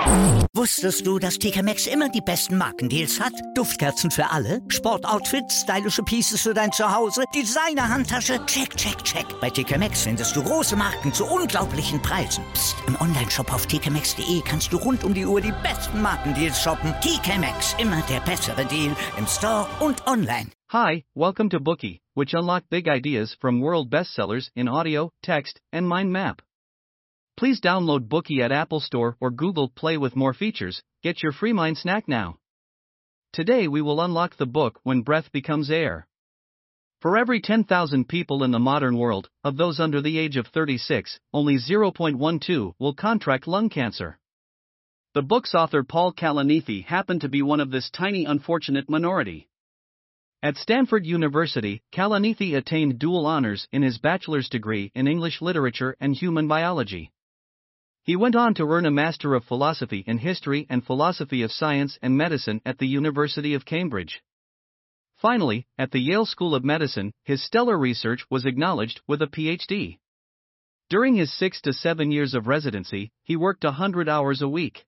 Wusstest du, dass TK Maxx immer die besten Markendeals hat? Duftkerzen für alle, Sportoutfits, stylische Pieces für dein Zuhause, Designer-Handtasche, check, check, check. Bei TK Maxx findest du große Marken zu unglaublichen Preisen. Psst. Im Onlineshop auf tkmaxx.de kannst du rund um die Uhr die besten Markendeals shoppen. TK Maxx, immer der bessere Deal im Store und online. Hi, welcome to Bookey, which unlock big ideas from world bestsellers in audio, text, and mind map. Please download Bookey at Apple Store or Google Play with more features. Get your free mind snack now. Today we will unlock the book When Breath Becomes Air. For every 10,000 people in the modern world, of those under the age of 36, only 0.12 will contract lung cancer. The book's author Paul Kalanithi happened to be one of this tiny unfortunate minority. At Stanford University, Kalanithi attained dual honors in his bachelor's degree in English literature and human biology. He went on to earn a Master of Philosophy in History and Philosophy of Science and Medicine at the University of Cambridge. Finally, at the Yale School of Medicine, his stellar research was acknowledged with a PhD. During his 6 to 7 years of residency, he worked 100 hours a week.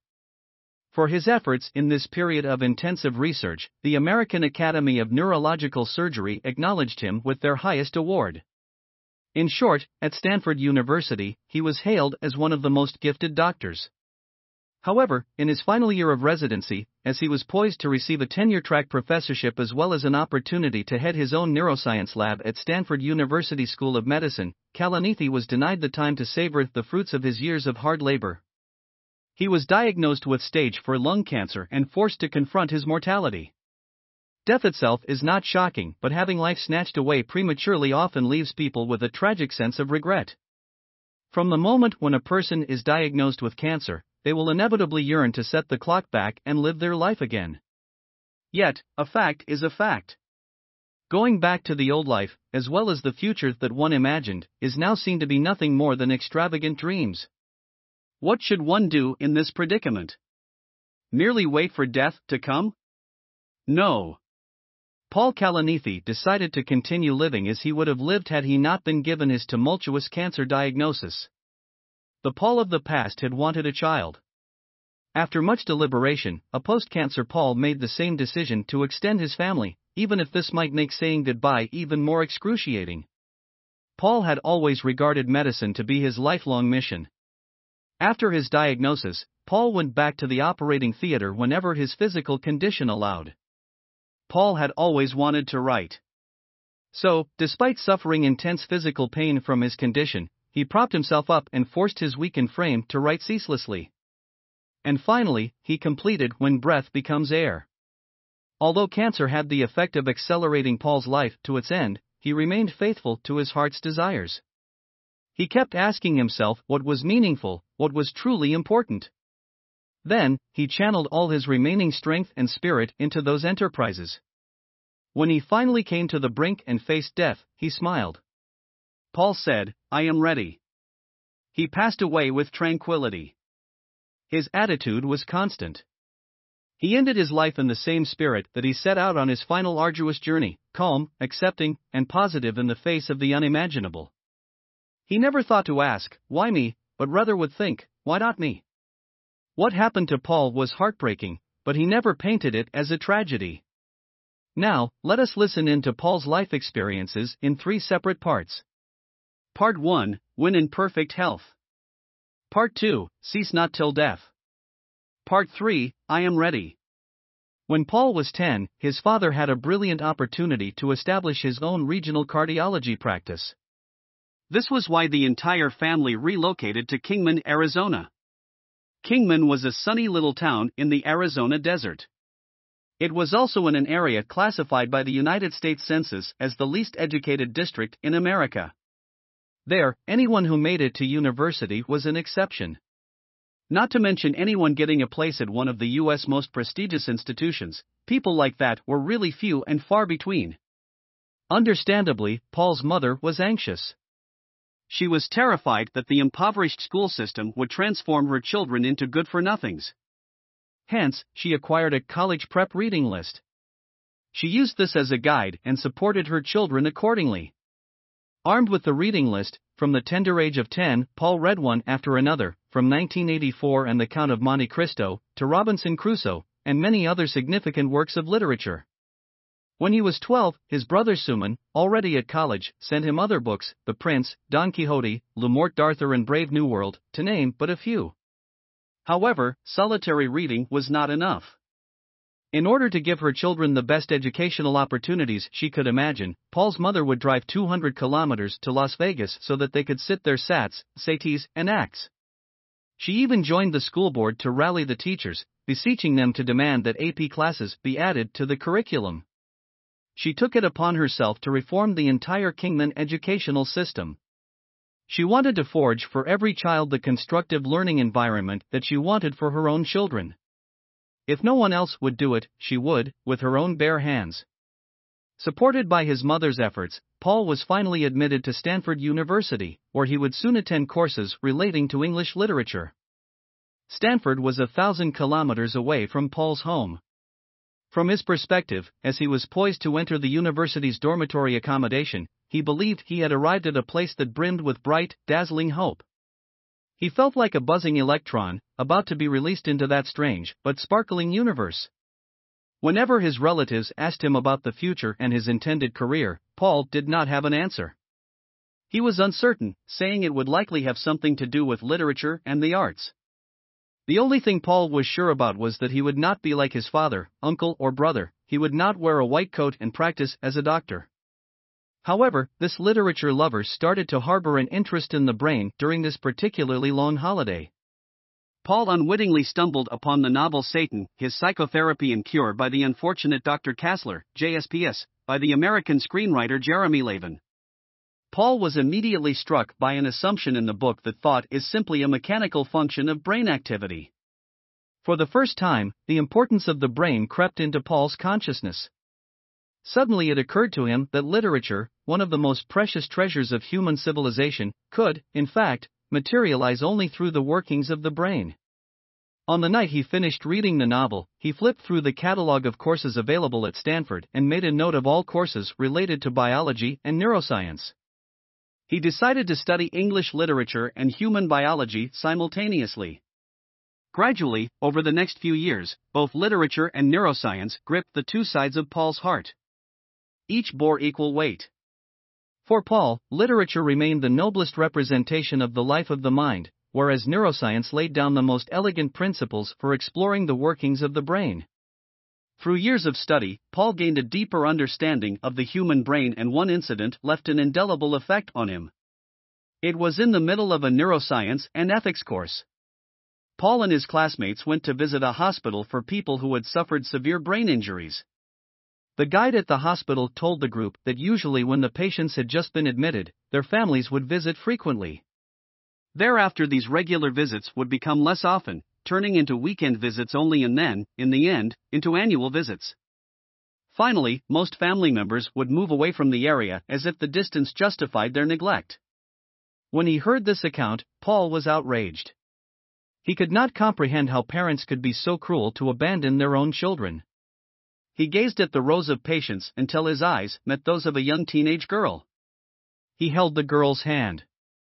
For his efforts in this period of intensive research, the American Academy of Neurological Surgery acknowledged him with their highest award. In short, at Stanford University, he was hailed as one of the most gifted doctors. However, in his final year of residency, as he was poised to receive a tenure-track professorship as well as an opportunity to head his own neuroscience lab at Stanford University School of Medicine, Kalanithi was denied the time to savor the fruits of his years of hard labor. He was diagnosed with stage 4 lung cancer and forced to confront his mortality. Death itself is not shocking, but having life snatched away prematurely often leaves people with a tragic sense of regret. From the moment when a person is diagnosed with cancer, they will inevitably yearn to set the clock back and live their life again. Yet, a fact is a fact. Going back to the old life, as well as the future that one imagined, is now seen to be nothing more than extravagant dreams. What should one do in this predicament? Merely wait for death to come? No. Paul Kalanithi decided to continue living as he would have lived had he not been given his tumultuous cancer diagnosis. The Paul of the past had wanted a child. After much deliberation, a post-cancer Paul made the same decision to extend his family, even if this might make saying goodbye even more excruciating. Paul had always regarded medicine to be his lifelong mission. After his diagnosis, Paul went back to the operating theater whenever his physical condition allowed. Paul had always wanted to write. So, despite suffering intense physical pain from his condition, he propped himself up and forced his weakened frame to write ceaselessly. And finally, he completed When Breath Becomes Air. Although cancer had the effect of accelerating Paul's life to its end, he remained faithful to his heart's desires. He kept asking himself what was meaningful, what was truly important. Then, he channeled all his remaining strength and spirit into those enterprises. When he finally came to the brink and faced death, he smiled. Paul said, "I am ready." He passed away with tranquility. His attitude was constant. He ended his life in the same spirit that he set out on his final arduous journey, calm, accepting, and positive in the face of the unimaginable. He never thought to ask, "Why me?" but rather would think, "Why not me?" What happened to Paul was heartbreaking, but he never painted it as a tragedy. Now, let us listen in to Paul's life experiences in 3 separate parts. Part 1, When in Perfect Health. Part 2, Cease Not Till Death. Part 3, I Am Ready. When Paul was 10, his father had a brilliant opportunity to establish his own regional cardiology practice. This was why the entire family relocated to Kingman, Arizona. Kingman was a sunny little town in the Arizona desert. It was also in an area classified by the United States Census as the least educated district in America. There, anyone who made it to university was an exception. Not to mention anyone getting a place at one of the U.S. most prestigious institutions, people like that were really few and far between. Understandably, Paul's mother was anxious. She was terrified that the impoverished school system would transform her children into good-for-nothings. Hence, she acquired a college prep reading list. She used this as a guide and supported her children accordingly. Armed with the reading list, from the tender age of 10, Paul read one after another, from 1984 and The Count of Monte Cristo, to Robinson Crusoe, and many other significant works of literature. When he was 12, his brother Suman, already at college, sent him other books, The Prince, Don Quixote, Le Morte d'Arthur and Brave New World, to name but a few. However, solitary reading was not enough. In order to give her children the best educational opportunities she could imagine, Paul's mother would drive 200 kilometers to Las Vegas so that they could sit their SATs, SATs, and ACTs. She even joined the school board to rally the teachers, beseeching them to demand that AP classes be added to the curriculum. She took it upon herself to reform the entire Kingman educational system. She wanted to forge for every child the constructive learning environment that she wanted for her own children. If no one else would do it, she would, with her own bare hands. Supported by his mother's efforts, Paul was finally admitted to Stanford University, where he would soon attend courses relating to English literature. Stanford was 1,000 kilometers away from Paul's home. From his perspective, as he was poised to enter the university's dormitory accommodation, he believed he had arrived at a place that brimmed with bright, dazzling hope. He felt like a buzzing electron, about to be released into that strange, but sparkling universe. Whenever his relatives asked him about the future and his intended career, Paul did not have an answer. He was uncertain, saying it would likely have something to do with literature and the arts. The only thing Paul was sure about was that he would not be like his father, uncle or brother. He would not wear a white coat and practice as a doctor. However, this literature lover started to harbor an interest in the brain during this particularly long holiday. Paul unwittingly stumbled upon the novel Satan, His Psychotherapy and Cure by the unfortunate Dr. Kassler, JSPS, by the American screenwriter Jeremy Lavin. Paul was immediately struck by an assumption in the book that thought is simply a mechanical function of brain activity. For the first time, the importance of the brain crept into Paul's consciousness. Suddenly it occurred to him that literature, one of the most precious treasures of human civilization, could, in fact, materialize only through the workings of the brain. On the night he finished reading the novel, he flipped through the catalog of courses available at Stanford and made a note of all courses related to biology and neuroscience. He decided to study English literature and human biology simultaneously. Gradually, over the next few years, both literature and neuroscience gripped the two sides of Paul's heart. Each bore equal weight. For Paul, literature remained the noblest representation of the life of the mind, whereas neuroscience laid down the most elegant principles for exploring the workings of the brain. Through years of study, Paul gained a deeper understanding of the human brain, and one incident left an indelible effect on him. It was in the middle of a neuroscience and ethics course. Paul and his classmates went to visit a hospital for people who had suffered severe brain injuries. The guide at the hospital told the group that usually when the patients had just been admitted, their families would visit frequently. Thereafter these regular visits would become less often, turning into weekend visits only, and then, in the end, into annual visits. Finally, most family members would move away from the area as if the distance justified their neglect. When he heard this account, Paul was outraged. He could not comprehend how parents could be so cruel to abandon their own children. He gazed at the rows of patients until his eyes met those of a young teenage girl. He held the girl's hand.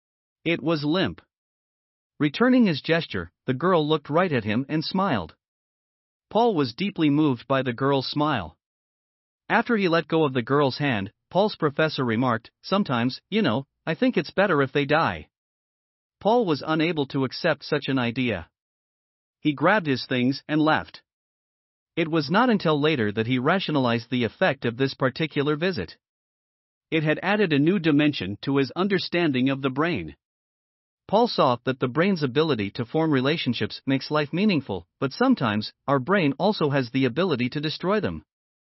It was limp. Returning his gesture, the girl looked right at him and smiled. Paul was deeply moved by the girl's smile. After he let go of the girl's hand, Paul's professor remarked, "Sometimes, I think it's better if they die." Paul was unable to accept such an idea. He grabbed his things and left. It was not until later that he rationalized the effect of this particular visit. It had added a new dimension to his understanding of the brain. Paul saw that the brain's ability to form relationships makes life meaningful, but sometimes, our brain also has the ability to destroy them.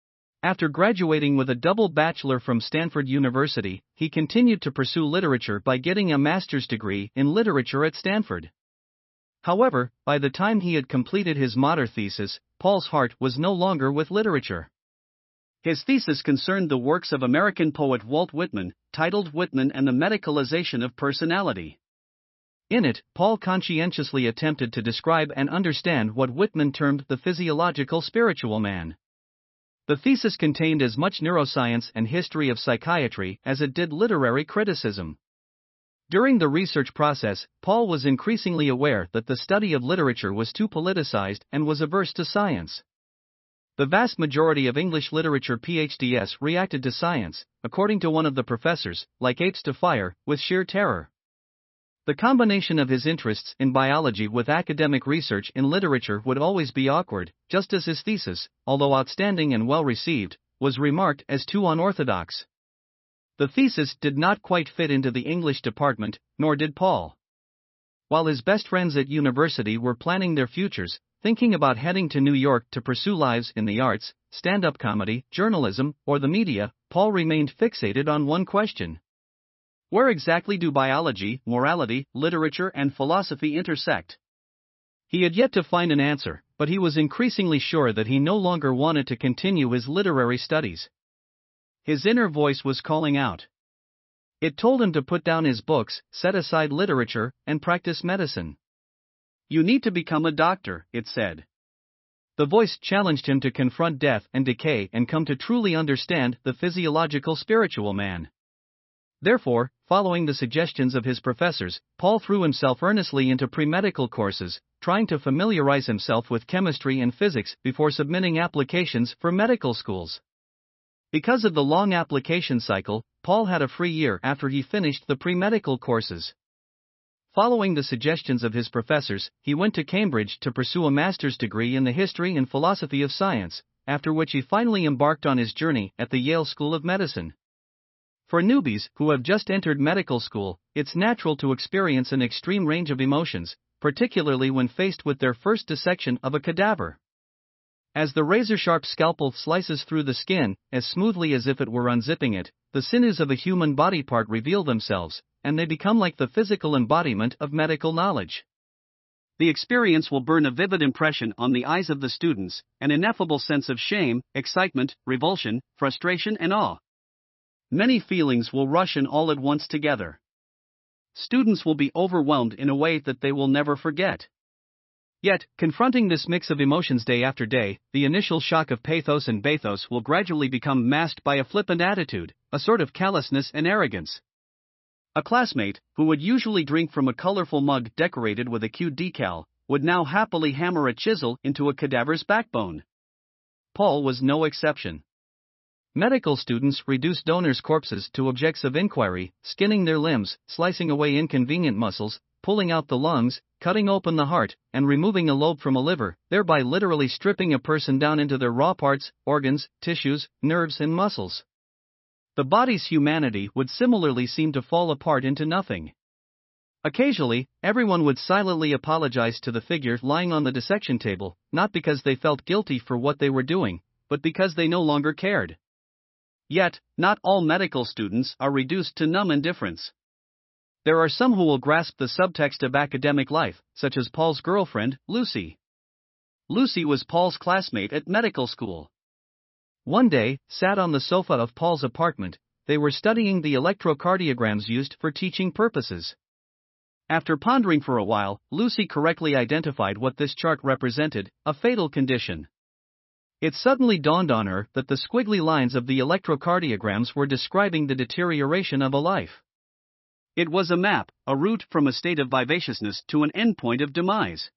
After graduating with a double bachelor from Stanford University, he continued to pursue literature by getting a master's degree in literature at Stanford. However, by the time he had completed his master thesis, Paul's heart was no longer with literature. His thesis concerned the works of American poet Walt Whitman, titled Whitman and the Medicalization of Personality. In it, Paul conscientiously attempted to describe and understand what Whitman termed the physiological spiritual man. The thesis contained as much neuroscience and history of psychiatry as it did literary criticism. During the research process, Paul was increasingly aware that the study of literature was too politicized and was averse to science. The vast majority of English literature PhDs reacted to science, according to one of the professors, like apes to fire, with sheer terror. The combination of his interests in biology with academic research in literature would always be awkward, just as his thesis, although outstanding and well received, was remarked as too unorthodox. The thesis did not quite fit into the English department, nor did Paul. While his best friends at university were planning their futures, thinking about heading to New York to pursue lives in the arts, stand-up comedy, journalism, or the media, Paul remained fixated on one question. Where exactly do biology, morality, literature, and philosophy intersect? He had yet to find an answer, but he was increasingly sure that he no longer wanted to continue his literary studies. His inner voice was calling out. It told him to put down his books, set aside literature, and practice medicine. You need to become a doctor, it said. The voice challenged him to confront death and decay and come to truly understand the physiological spiritual man. Therefore, following the suggestions of his professors, Paul threw himself earnestly into pre-medical courses, trying to familiarize himself with chemistry and physics before submitting applications for medical schools. Because of the long application cycle, Paul had a free year after he finished the pre-medical courses. Following the suggestions of his professors, he went to Cambridge to pursue a master's degree in the history and philosophy of science, after which he finally embarked on his journey at the Yale School of Medicine. For newbies who have just entered medical school, it's natural to experience an extreme range of emotions, particularly when faced with their first dissection of a cadaver. As the razor-sharp scalpel slices through the skin, as smoothly as if it were unzipping it, the sinews of a human body part reveal themselves, and they become like the physical embodiment of medical knowledge. The experience will burn a vivid impression on the eyes of the students, an ineffable sense of shame, excitement, revulsion, frustration, and awe. Many feelings will rush in all at once together. Students will be overwhelmed in a way that they will never forget. Yet, confronting this mix of emotions day after day, the initial shock of pathos and bathos will gradually become masked by a flippant attitude, a sort of callousness and arrogance. A classmate, who would usually drink from a colorful mug decorated with a cute decal, would now happily hammer a chisel into a cadaver's backbone. Paul was no exception. Medical students reduce donors' corpses to objects of inquiry, skinning their limbs, slicing away inconvenient muscles, pulling out the lungs, cutting open the heart, and removing a lobe from a liver, thereby literally stripping a person down into their raw parts, organs, tissues, nerves, and muscles. The body's humanity would similarly seem to fall apart into nothing. Occasionally, everyone would silently apologize to the figure lying on the dissection table, not because they felt guilty for what they were doing, but because they no longer cared. Yet, not all medical students are reduced to numb indifference. There are some who will grasp the subtext of academic life, such as Paul's girlfriend, Lucy. Lucy was Paul's classmate at medical school. One day, sat on the sofa of Paul's apartment, they were studying the electrocardiograms used for teaching purposes. After pondering for a while, Lucy correctly identified what this chart represented, a fatal condition. It suddenly dawned on her that the squiggly lines of the electrocardiograms were describing the deterioration of a life. It was a map, a route from a state of vivaciousness to an endpoint of demise.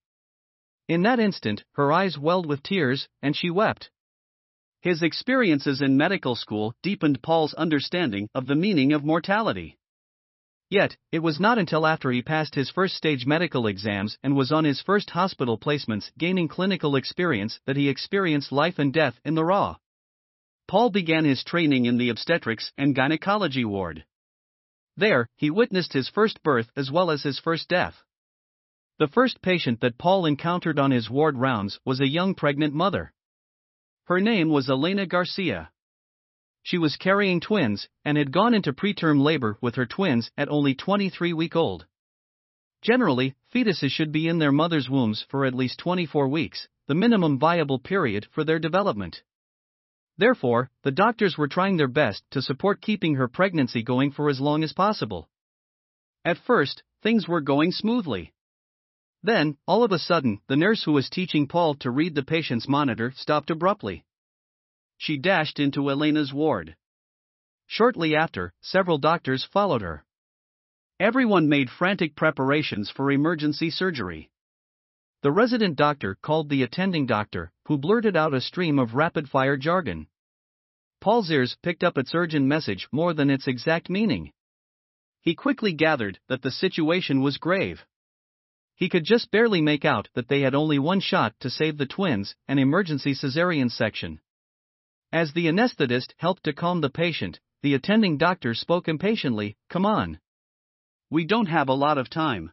In that instant, her eyes welled with tears, and she wept. His experiences in medical school deepened Paul's understanding of the meaning of mortality. Yet, it was not until after he passed his first-stage medical exams and was on his first hospital placements gaining clinical experience that he experienced life and death in the raw. Paul began his training in the obstetrics and gynecology ward. There, he witnessed his first birth as well as his first death. The first patient that Paul encountered on his ward rounds was a young pregnant mother. Her name was Elena Garcia. She was carrying twins, and had gone into preterm labor with her twins at only 23 weeks old. Generally, fetuses should be in their mother's wombs for at least 24 weeks, the minimum viable period for their development. Therefore, the doctors were trying their best to support keeping her pregnancy going for as long as possible. At first, things were going smoothly. Then, all of a sudden, the nurse who was teaching Paul to read the patient's monitor stopped abruptly. She dashed into Elena's ward. Shortly after, several doctors followed her. Everyone made frantic preparations for emergency surgery. The resident doctor called the attending doctor, who blurted out a stream of rapid-fire jargon. Paul's ears picked up its urgent message more than its exact meaning. He quickly gathered that the situation was grave. He could just barely make out that they had only one shot to save the twins, an emergency cesarean section. As the anesthetist helped to calm the patient, the attending doctor spoke impatiently, "Come on. We don't have a lot of time.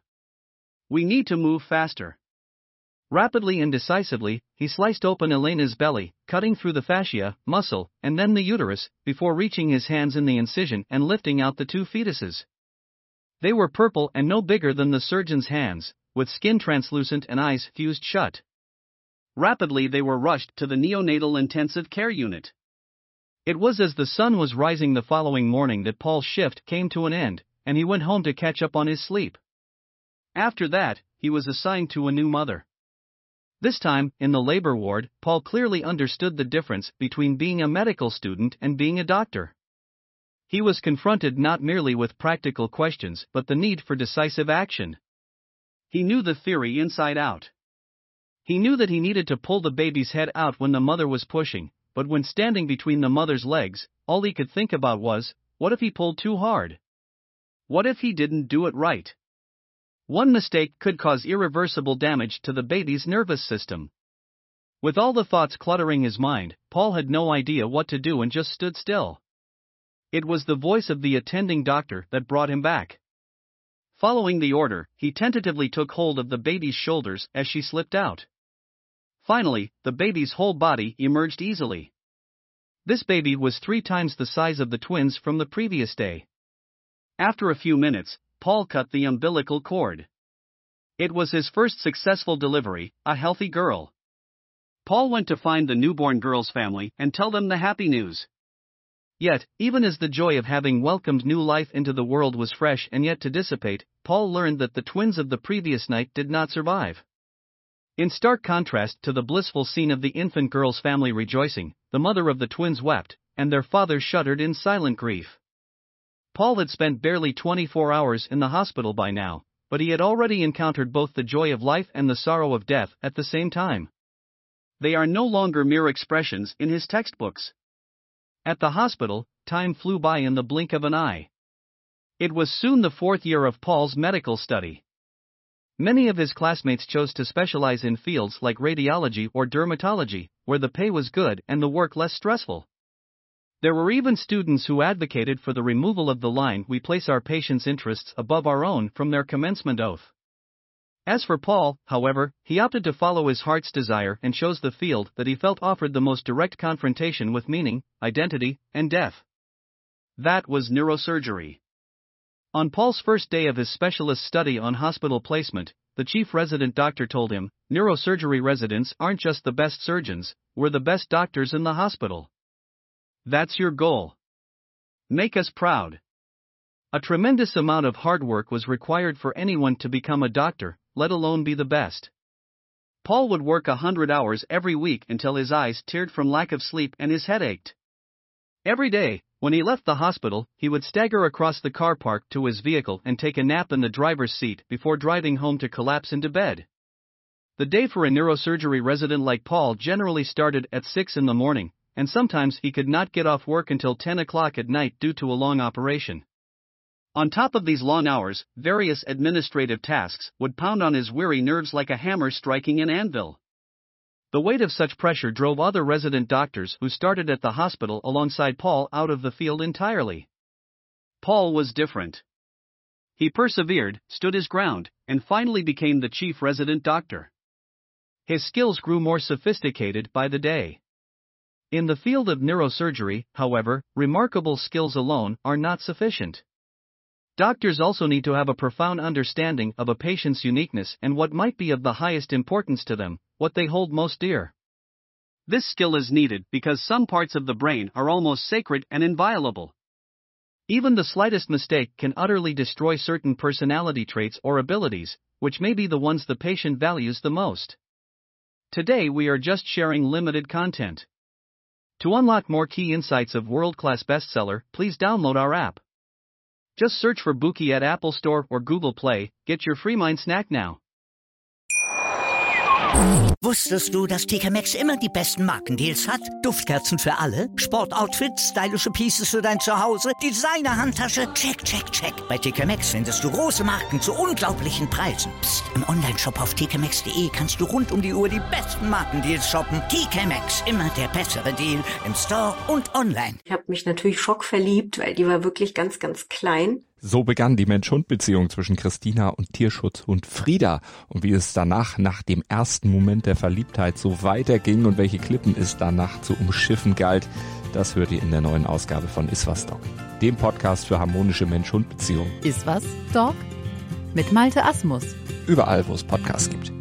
We need to move faster." Rapidly and decisively, he sliced open Elena's belly, cutting through the fascia, muscle, and then the uterus, before reaching his hands in the incision and lifting out the two fetuses. They were purple and no bigger than the surgeon's hands, with skin translucent and eyes fused shut. Rapidly they were rushed to the neonatal intensive care unit. It was as the sun was rising the following morning that Paul's shift came to an end, and he went home to catch up on his sleep. After that, he was assigned to a new mother. This time, in the labor ward, Paul clearly understood the difference between being a medical student and being a doctor. He was confronted not merely with practical questions but the need for decisive action. He knew the theory inside out. He knew that he needed to pull the baby's head out when the mother was pushing, but when standing between the mother's legs, all he could think about was, what if he pulled too hard? What if he didn't do it right? One mistake could cause irreversible damage to the baby's nervous system. With all the thoughts cluttering his mind, Paul had no idea what to do and just stood still. It was the voice of the attending doctor that brought him back. Following the order, he tentatively took hold of the baby's shoulders as she slipped out. Finally, the baby's whole body emerged easily. This baby was 3 times the size of the twins from the previous day. After a few minutes, Paul cut the umbilical cord. It was his first successful delivery, a healthy girl. Paul went to find the newborn girl's family and tell them the happy news. Yet, even as the joy of having welcomed new life into the world was fresh and yet to dissipate, Paul learned that the twins of the previous night did not survive. In stark contrast to the blissful scene of the infant girl's family rejoicing, the mother of the twins wept, and their father shuddered in silent grief. Paul had spent barely 24 hours in the hospital by now, but he had already encountered both the joy of life and the sorrow of death at the same time. They are no longer mere expressions in his textbooks. At the hospital, time flew by in the blink of an eye. It was soon the 4th year of Paul's medical study. Many of his classmates chose to specialize in fields like radiology or dermatology, where the pay was good and the work less stressful. There were even students who advocated for the removal of the line "We place our patients' interests above our own" from their commencement oath. As for Paul, however, he opted to follow his heart's desire and chose the field that he felt offered the most direct confrontation with meaning, identity, and death. That was neurosurgery. On Paul's first day of his specialist study on hospital placement, the chief resident doctor told him, "Neurosurgery residents aren't just the best surgeons, we're the best doctors in the hospital. That's your goal. Make us proud." A tremendous amount of hard work was required for anyone to become a doctor, let alone be the best. Paul would work 100 hours every week until his eyes teared from lack of sleep and his head ached. Every day, when he left the hospital, he would stagger across the car park to his vehicle and take a nap in the driver's seat before driving home to collapse into bed. The day for a neurosurgery resident like Paul generally started at 6 in the morning, and sometimes he could not get off work until 10 o'clock at night due to a long operation. On top of these long hours, various administrative tasks would pound on his weary nerves like a hammer striking an anvil. The weight of such pressure drove other resident doctors who started at the hospital alongside Paul out of the field entirely. Paul was different. He persevered, stood his ground, and finally became the chief resident doctor. His skills grew more sophisticated by the day. In the field of neurosurgery, however, remarkable skills alone are not sufficient. Doctors also need to have a profound understanding of a patient's uniqueness and what might be of the highest importance to them, what they hold most dear. This skill is needed because some parts of the brain are almost sacred and inviolable. Even the slightest mistake can utterly destroy certain personality traits or abilities, which may be the ones the patient values the most. Today we are just sharing limited content. To unlock more key insights of world-class bestseller, please download our app. Just search for Bookie at Apple Store or Google Play. Get your free Mind Snack now. Wusstest du, dass TK Maxx immer die besten Markendeals hat? Duftkerzen für alle, Sportoutfits, stylische Pieces für dein Zuhause, Designer-Handtasche, check, check, check. Bei TK Maxx findest du große Marken zu unglaublichen Preisen. Psst. Im Onlineshop auf tkmaxx.de kannst du rund um die Uhr die besten Markendeals shoppen. TK Maxx, immer der bessere Deal im Store und online. Ich habe mich natürlich schockverliebt, weil die war wirklich ganz, ganz klein. So begann die Mensch-Hund-Beziehung zwischen Christina und Tierschutzhund Frieda. Und wie es danach, nach dem ersten Moment der Verliebtheit, so weiterging und welche Klippen es danach zu umschiffen galt, das hört ihr in der neuen Ausgabe von Iswas Dog, dem Podcast für harmonische Mensch-Hund-Beziehungen. Iswas Dog? Mit Malte Asmus. Überall, wo es Podcasts gibt.